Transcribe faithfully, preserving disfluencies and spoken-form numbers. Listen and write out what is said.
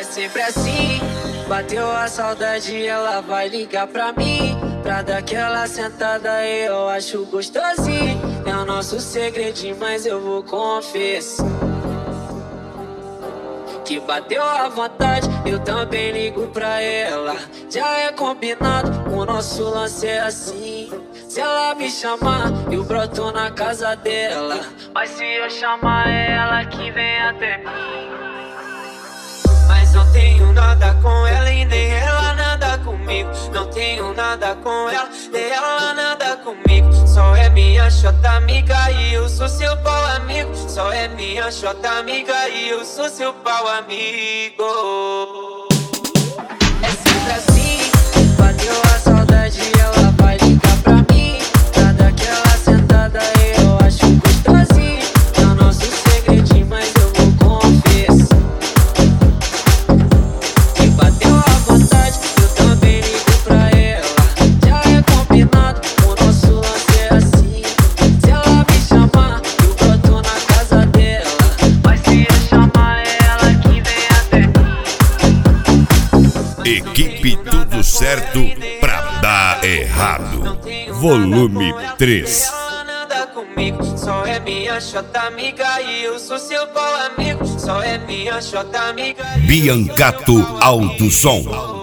sempre assim. Bateu a saudade, ela vai ligar pra mim, pra dar aquela sentada aí, eu acho gostosinho. É o nosso segredinho, mas eu vou confessar que bateu a vontade, eu também ligo pra ela. Já é combinado, o nosso lance é assim. Se ela me chamar, eu broto na casa dela, mas se eu chamar, é ela que vem até mim. Mas não tenho nada com ela e nem ela nada comigo. Não tenho nada com ela, nem ela nada comigo. Só é minha chota amiga e eu sou seu pau amigo. Só é minha chota amiga e eu sou seu pau amigo. É sempre assim, bateu a saudade, ela vai ligar pra mim, pra dar aquela sentada aí, eu acho gostosinho. É o nosso segredinho, mas eu vou confessar que bateu a vontade, eu também ligo pra ela. Já é combinado, o nosso lance é assim. Se ela me chamar, eu broto na casa dela, mas se eu chamar, é ela que vem até mim. Equipe Tudo Certo pra dar errado. Volume três. Só é minha chota amiga e eu sou seu pau amigo. Só é minha chota amiga. Biancato Alto Som.